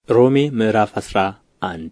ሮሜ ምዕራፍ 11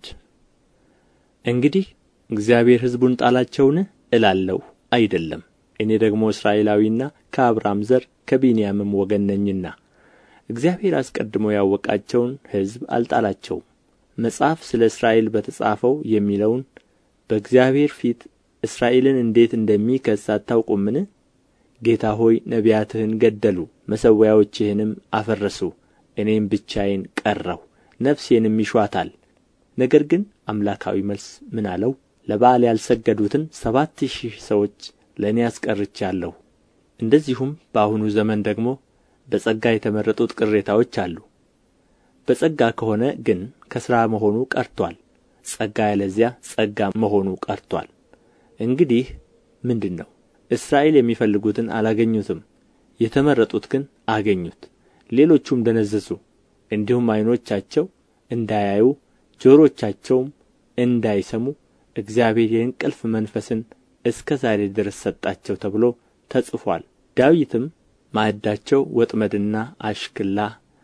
እንግዲህ እግዚአብሔር ሕዝቡን ጣላቸውን እላለሁ አይደለም። እኔ ደግሞ እስራኤላዊና ከአብርሃም ዘር ከብንያምም ወገን ነኝና እግዚአብሔር አስቀድሞ ያወቃቸውን ሕዝብ አልጣላቸውም። መጽሐፍ ስለ እስራኤል በተጻፈው የሚለውን በእግዚአብሔር ፊት እስራኤልን እንዴት እንደሚከስ አታውቁምን? ጌታ ሆይ ነቢያትህን ገደሉ፣ መሠዊያዎችህንም አፈረሱ፣ እኔም ብቻዬን ቀረሁ፣ ነፍሴንም ይሹአታል። ነገር ግን አምላካዊ መልስ ምን አለው? ለበኣል ያልሰገዱትን 7,000 ሰዎች ለእኔ አስቀርቼአለሁ። እንደዚሁም በአሁኑ ዘመን ደግሞ በጸጋ የተመረጡት ቅሬታዎች አሉ። በጸጋ ከሆነ ግን ከሥራ መሆኑ ቀርቶአል፣ ጸጋ ያለዚያ ጸጋ መሆኑ ቀርቶአል። እንግዲህ ምንድን ነው? እስራኤል የሚፈልጉትን አላገኙትም፣ የተመረጡት ግን አገኙት። ሌሎቹም ደነዘዙ፣ እንዲሁም ዓይኖቻቸው እንዳያዩ ጆሮቻቸውም እንዳይሰሙ እግዚአብሔር የእንቅልፍ መንፈስን እስከ ዛሬ ድረስ ሰጣቸው ተብሎ ተጽፎአል። ዳዊትም ማዕዳቸው ወጥመድና አሽክላ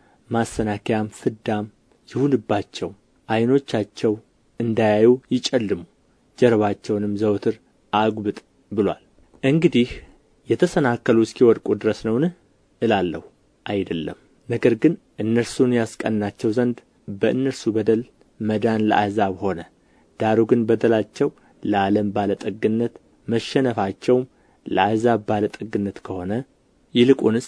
ማሰናከያም ፍዳም ይሁንባቸው፣ ዓይኖቻቸው እንዳያዩ ይጨልሙ፣ ጀርባቸውንም ዘወትር አጉብጥ ብሎአል። እንግዲህ የተሰናከሉ እስኪወድቁ ድረስ ነውን እላለሁ? አይደለም። ነገር ግን እነርሱን ያስቀናቸው ዘንድ በእነርሱ በደል መዳን ለአሕዛብ ሆነ። ዳሩ ግን በደላቸው ለዓለም ባለጠግነት መሸነፋቸውም ለአሕዛብ ባለጠግነት ከሆነ ይልቁንስ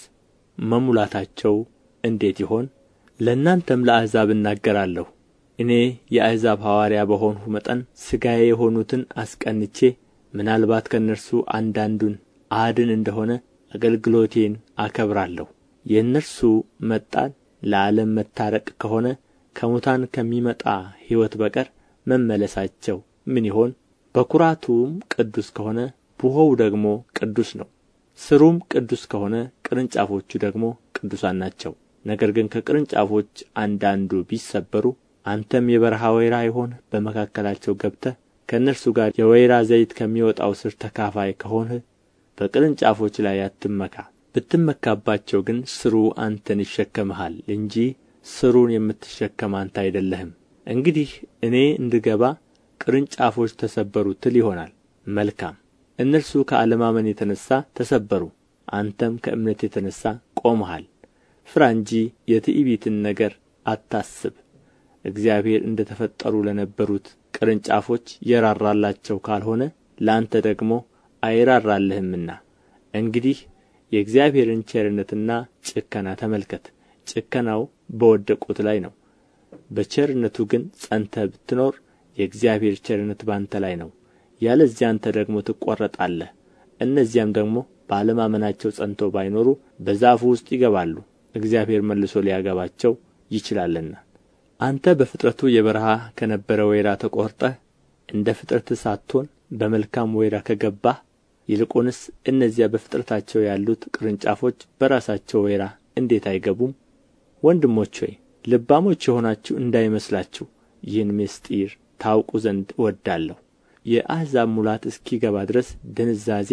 መሙላታቸው እንዴት ይሆን? ለእናንተም ለአሕዛብ እናገራለሁ። እኔ የአሕዛብ ሐዋርያ በሆንሁ መጠን ሥጋዬ የሆኑትን አስቀንቼ ምናልባት ከእነርሱ አንዳንዱን አድን እንደሆነ አገልግሎቴን አከብራለሁ። የእነርሱ መጣል ለዓለም መታረቅ ከሆነ ከሙታን ከሚመጣ ሕይወት በቀር መመለሳቸው ምን ይሆን? በኵራቱም ቅዱስ ከሆነ ቡሆው ደግሞ ቅዱስ ነው። ሥሩም ቅዱስ ከሆነ ቅርንጫፎቹ ደግሞ ቅዱሳን ናቸው። ነገር ግን ከቅርንጫፎች አንዳንዱ ቢሰበሩ አንተም የበረሃ ወይራ የሆንህ በመካከላቸው ገብተህ ከእነርሱ ጋር የወይራ ዘይት ከሚወጣው ሥር ተካፋይ ከሆንህ በቅርንጫፎች ላይ አትመካ። ብትመካባቸው ግን ሥሩ አንተን ይሸከምሃል እንጂ ሥሩን የምትሸከም አንተ አይደለህም። እንግዲህ እኔ እንድገባ ቅርንጫፎች ተሰበሩ ትል ይሆናል። መልካም። እነርሱ ከአለማመን የተነሣ ተሰበሩ፣ አንተም ከእምነት የተነሣ ቆመሃል። ፍራ እንጂ የትዕቢትን ነገር አታስብ። እግዚአብሔር እንደ ተፈጠሩ ለነበሩት ቅርንጫፎች የራራላቸው ካልሆነ ለአንተ ደግሞ አይራራልህምና። እንግዲህ የእግዚአብሔርን ቸርነትና ጭከና ተመልከት። ጭከናው በወደቁት ላይ ነው፣ በቸርነቱ ግን ጸንተህ ብትኖር የእግዚአብሔር ቸርነት በአንተ ላይ ነው። ያለዚያ አንተ ደግሞ ትቈረጣለህ። እነዚያም ደግሞ ባለማመናቸው ጸንተው ባይኖሩ በዛፉ ውስጥ ይገባሉ፣ እግዚአብሔር መልሶ ሊያገባቸው ይችላልና። አንተ በፍጥረቱ የበረሃ ከነበረ ወይራ ተቈርጠህ እንደ ፍጥረትህ ሳትሆን በመልካም ወይራ ከገባህ ይልቁንስ እነዚያ በፍጥረታቸው ያሉት ቅርንጫፎች በራሳቸው ወይራ እንዴት አይገቡም? ወንድሞች ሆይ ልባሞች የሆናችሁ እንዳይመስላችሁ ይህን ምሥጢር ታውቁ ዘንድ እወዳለሁ። የአሕዛብ ሙላት እስኪገባ ድረስ ድንዛዜ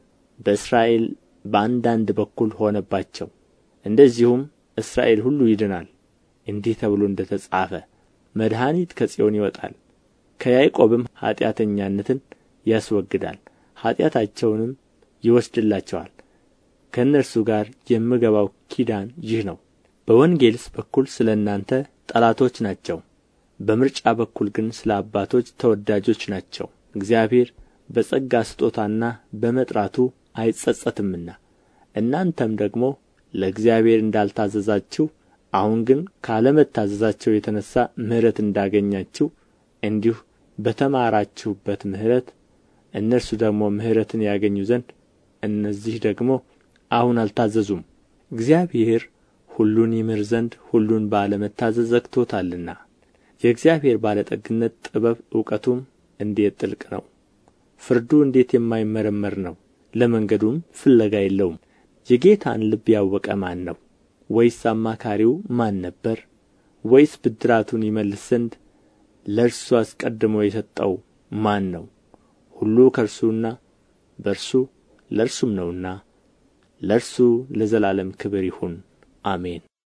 በእስራኤል በአንዳንድ በኩል ሆነባቸው፣ እንደዚሁም እስራኤል ሁሉ ይድናል። እንዲህ ተብሎ እንደ ተጻፈ መድኃኒት ከጽዮን ይወጣል፣ ከያዕቆብም ኃጢአተኛነትን ያስወግዳል፣ ኃጢአታቸውንም ይወስድላቸዋል። ከእነርሱ ጋር የምገባው ኪዳን ይህ ነው። በወንጌልስ በኩል ስለ እናንተ ጠላቶች ናቸው፣ በምርጫ በኩል ግን ስለ አባቶች ተወዳጆች ናቸው። እግዚአብሔር በጸጋ ስጦታና በመጥራቱ አይጸጸትምና። እናንተም ደግሞ ለእግዚአብሔር እንዳልታዘዛችሁ አሁን ግን ካለመታዘዛቸው የተነሣ ምሕረት እንዳገኛችሁ እንዲሁ በተማራችሁበት ምሕረት እነርሱ ደግሞ ምሕረትን ያገኙ ዘንድ እነዚህ ደግሞ አሁን አልታዘዙም። እግዚአብሔር ሁሉን ይምር ዘንድ ሁሉን ባለመታዘዝ ዘግቶታልና። የእግዚአብሔር ባለጠግነት ጥበብ እውቀቱም እንዴት ጥልቅ ነው! ፍርዱ እንዴት የማይመረመር ነው! ለመንገዱም ፍለጋ የለውም። የጌታን ልብ ያወቀ ማን ነው? ወይስ አማካሪው ማን ነበር? ወይስ ብድራቱን ይመልስ ዘንድ ለእርሱ አስቀድሞ የሰጠው ማን ነው? ሁሉ ከእርሱና በእርሱ ለእርሱም ነውና ለእርሱ ለዘላለም ክብር ይሁን፣ አሜን።